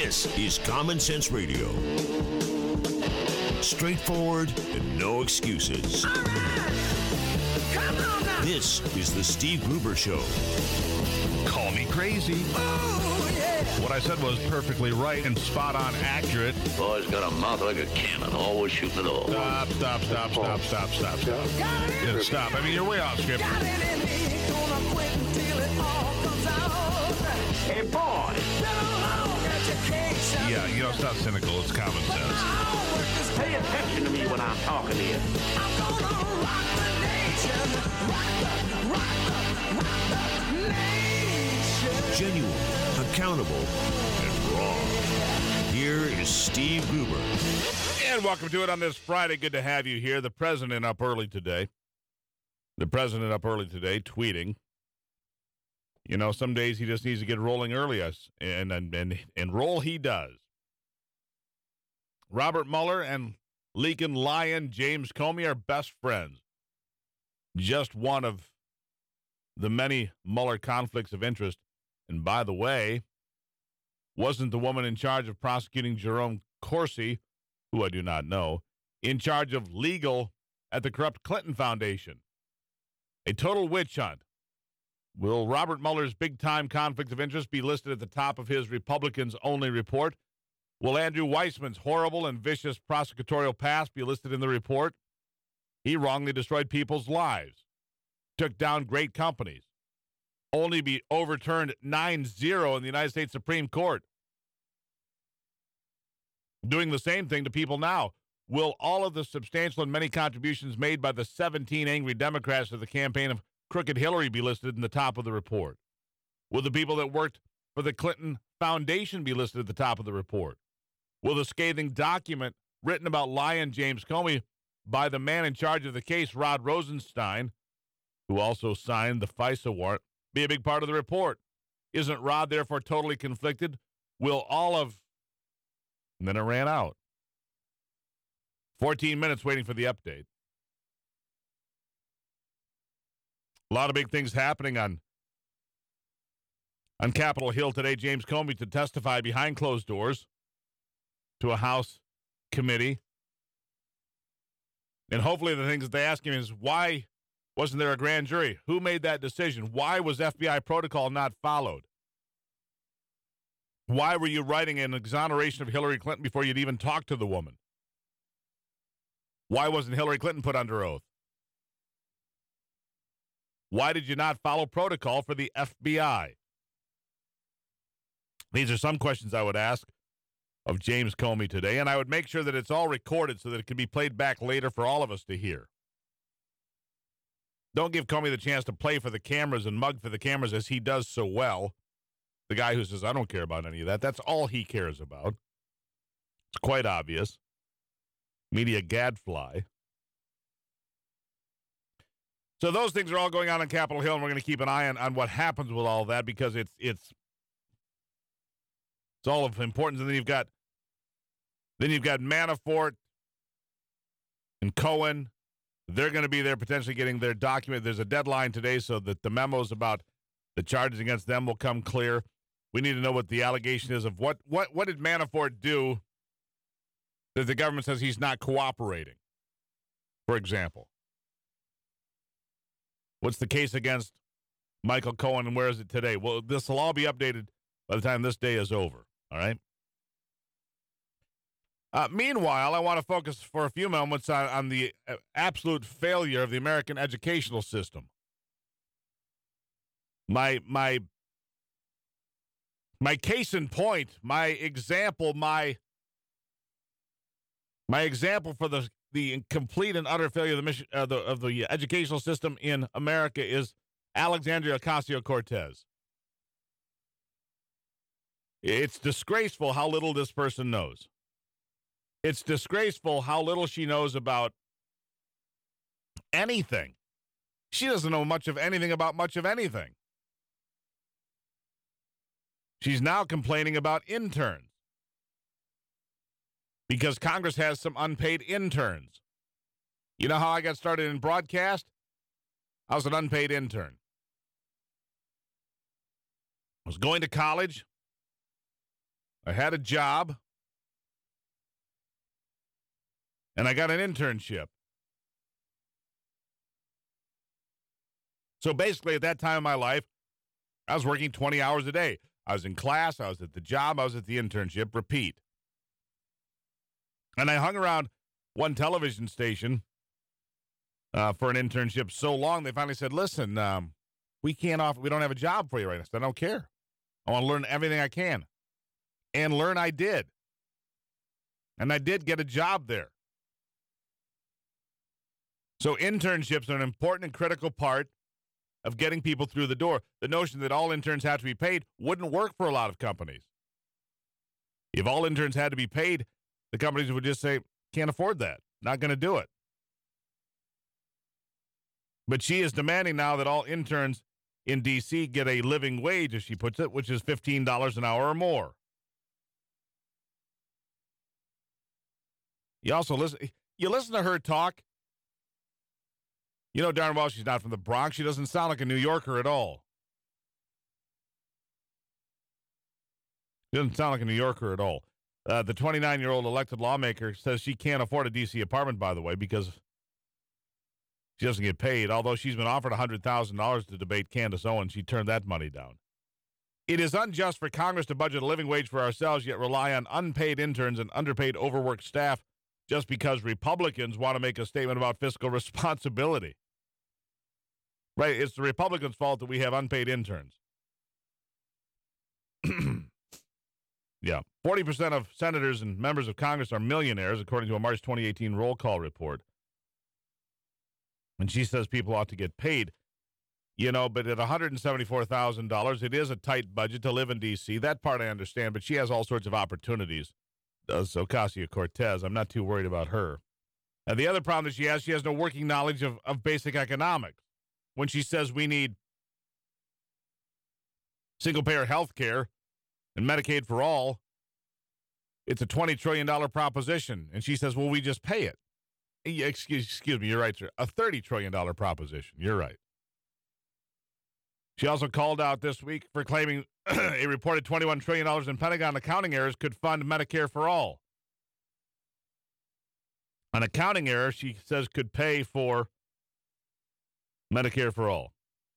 This is Common Sense Radio. Straightforward and no excuses. All right. Come on now. This is the Steve Gruber Show. Call me crazy. Oh, yeah. What I said was perfectly right and spot on accurate. Boy's got a mouth like a cannon, always shooting it all. Stop. Got it in Yeah, stop. I mean, you're way off script. Got it in me. Gonna quit until it all comes out. Hey, boy! Been a long education. Yeah, you know, it's not cynical. It's common But sense. my homework is Pay attention to me when I'm talking to you. I'm gonna rock the nation. Rock the nation. Genuine, accountable, and raw. Here is Steve Gruber. And welcome to it on this Friday. Good to have you here. The president up early today. Tweeting. You know, some days he just needs to get rolling early, and roll he does. Robert Mueller and Leakin' Lion James Comey are best friends. Just one of the many Mueller conflicts of interest. And by the way, wasn't the woman in charge of prosecuting Jerome Corsi, who I do not know, in charge of legal at the corrupt Clinton Foundation? A total witch hunt. Will Robert Mueller's big-time conflict of interest be listed at the top of his Republicans-only report? Will Andrew Weissman's horrible and vicious prosecutorial past be listed in the report? He wrongly destroyed people's lives, took down great companies, only be overturned 9-0 in the United States Supreme Court. Doing the same thing to people now. Will all of the substantial and many contributions made by the 17 angry Democrats to the campaign of Crooked Hillary be listed in the top of the report? Will the people that worked for the Clinton Foundation be listed at the top of the report? Will the scathing document written about Lion James Comey by the man in charge of the case, Rod Rosenstein, who also signed the FISA warrant, be a big part of the report? Isn't Rod therefore totally conflicted? Will all of... And then it ran out. 14 minutes waiting for the update. A lot of big things happening on Capitol Hill today. James Comey to testify behind closed doors to a House committee. And hopefully the things that they ask him is, why wasn't there a grand jury? Who made that decision? Why was FBI protocol not followed? Why were you writing an exoneration of Hillary Clinton before you'd even talked to the woman? Why wasn't Hillary Clinton put under oath? Why did you not follow protocol for the FBI? These are some questions I would ask of James Comey today, and I would make sure that it's all recorded so that it can be played back later for all of us to hear. Don't give Comey the chance to play for the cameras and mug for the cameras as he does so well. The guy who says, I don't care about any of that. That's all he cares about. It's quite obvious. Media gadfly. So those things are all going on Capitol Hill, and we're going to keep an eye on what happens with all that, because it's all of importance. And then you've got Manafort and Cohen. They're going to be there potentially getting their document. There's a deadline today so that the memos about the charges against them will come clear. We need to know what the allegation is of what did Manafort do that the government says he's not cooperating, for example. What's the case against Michael Cohen, and where is it today? Well, this will all be updated by the time this day is over, all right? Meanwhile, I want to focus for a few moments on the absolute failure of the American educational system. My case in point, my example for the complete and utter failure of the educational system in America is Alexandria Ocasio-Cortez. It's disgraceful how little this person knows. It's disgraceful how little she knows about anything. She doesn't know much of anything about much of anything. She's now complaining about interns because Congress has some unpaid interns. You know how I got started in broadcast? I was an unpaid intern. I was going to college. I had a job, and I got an internship. So basically, at that time in my life, I was working 20 hours a day. I was in class, I was at the job, I was at the internship, repeat. And I hung around one television station for an internship so long, they finally said, listen, we don't have a job for you right now. I said, I don't care. I want to learn everything I can. And learn I did. And I did get a job there. So internships are an important and critical part of getting people through the door. The notion that all interns have to be paid wouldn't work for a lot of companies. If all interns had to be paid, the companies would just say, can't afford that. Not going to do it. But she is demanding now that all interns in D.C. get a living wage, as she puts it, which is $15 an hour or more. You listen to her talk. You know darn well she's not from the Bronx. She doesn't sound like a New Yorker at all. She doesn't sound like a New Yorker at all. The 29-year-old elected lawmaker says she can't afford a D.C. apartment, by the way, because she doesn't get paid. Although she's been offered $100,000 to debate Candace Owens, she turned that money down. It is unjust for Congress to budget a living wage for ourselves, yet rely on unpaid interns and underpaid, overworked staff just because Republicans want to make a statement about fiscal responsibility. Right, it's the Republicans' fault that we have unpaid interns. Yeah, 40% of senators and members of Congress are millionaires, according to a March 2018 roll call report. And she says people ought to get paid. You know, but at $174,000, it is a tight budget to live in D.C. That part I understand, but she has all sorts of opportunities. Does Ocasio-Cortez. I'm not too worried about her. And the other problem that she has no working knowledge of basic economics. When she says we need single-payer health care and Medicaid for all, it's a $20 trillion proposition. And she says, well, we just pay it. Excuse me, you're right, sir. A $30 trillion proposition. You're right. She also called out this week for claiming a reported $21 trillion in Pentagon accounting errors could fund Medicare for all. An accounting error, she says, could pay for Medicare for all.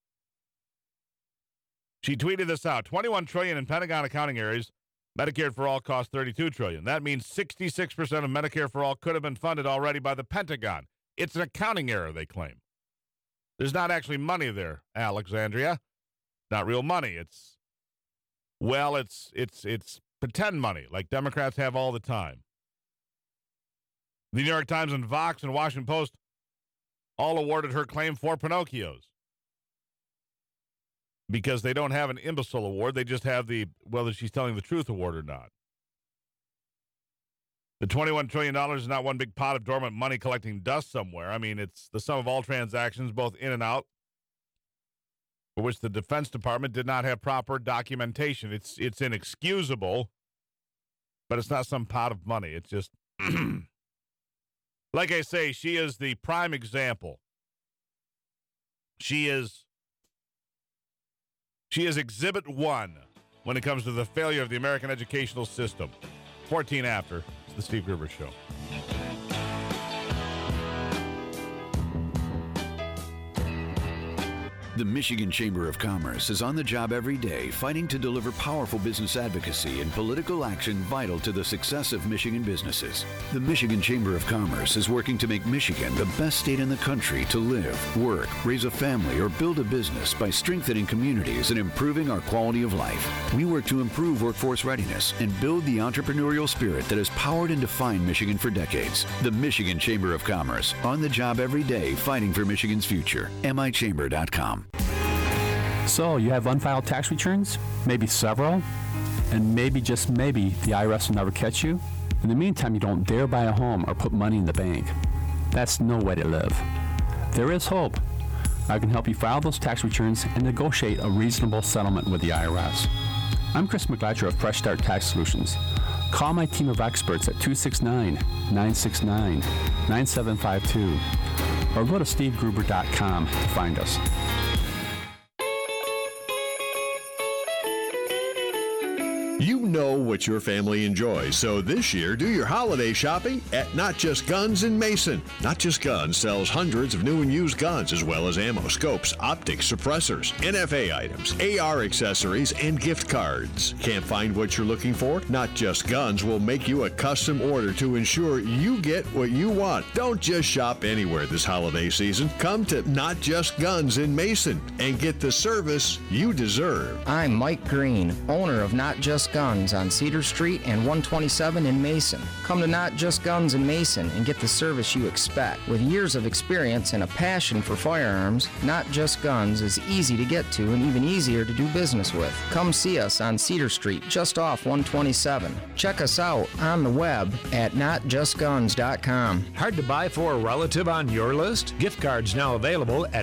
She tweeted this out. $21 trillion in Pentagon accounting errors. Medicare for all costs $32 trillion. That means 66% of Medicare for all could have been funded already by the Pentagon. It's an accounting error, they claim. There's not actually money there, Alexandria. Not real money. It's pretend money, like Democrats have all the time. The New York Times and Vox and Washington Post all awarded her claim 4 Pinocchios. Because they don't have an imbecile award. They just have the whether she's telling the truth award or not. The $21 trillion is not one big pot of dormant money collecting dust somewhere. I mean, it's the sum of all transactions, both in and out, for which the Defense Department did not have proper documentation. It's inexcusable, but it's not some pot of money. It's just, like I say, she is the prime example. She is Exhibit 1 when it comes to the failure of the American educational system. 14 after. It's the Steve Gruber Show. The Michigan Chamber of Commerce is on the job every day fighting to deliver powerful business advocacy and political action vital to the success of Michigan businesses. The Michigan Chamber of Commerce is working to make Michigan the best state in the country to live, work, raise a family, or build a business by strengthening communities and improving our quality of life. We work to improve workforce readiness and build the entrepreneurial spirit that has powered and defined Michigan for decades. The Michigan Chamber of Commerce, on the job every day fighting for Michigan's future. MIChamber.com. So, you have unfiled tax returns, maybe several, and maybe, just maybe, the IRS will never catch you. In the meantime, you don't dare buy a home or put money in the bank. That's no way to live. There is hope. I can help you file those tax returns and negotiate a reasonable settlement with the IRS. I'm Chris McGlatcher of Fresh Start Tax Solutions. Call my team of experts at 269-969-9752 or go to stevegruber.com to find us. You know what your family enjoys, so this year do your holiday shopping at Not Just Guns in Mason. Not Just Guns sells hundreds of new and used guns as well as ammo, scopes, optics, suppressors, NFA items, AR accessories, and gift cards. Can't find what you're looking for? Not Just Guns will make you a custom order to ensure you get what you want. Don't just shop anywhere this holiday season. Come to Not Just Guns in Mason and get the service you deserve. I'm Mike Green, owner of Not Just Guns on Cedar Street and 127 in Mason. Come to Not Just Guns in Mason and get the service you expect. With years of experience and a passion for firearms, Not Just Guns is easy to get to and even easier to do business with. Come see us on Cedar Street, just off 127. Check us out on the web at notjustguns.com. Hard to buy for a relative on your list? Gift cards now available at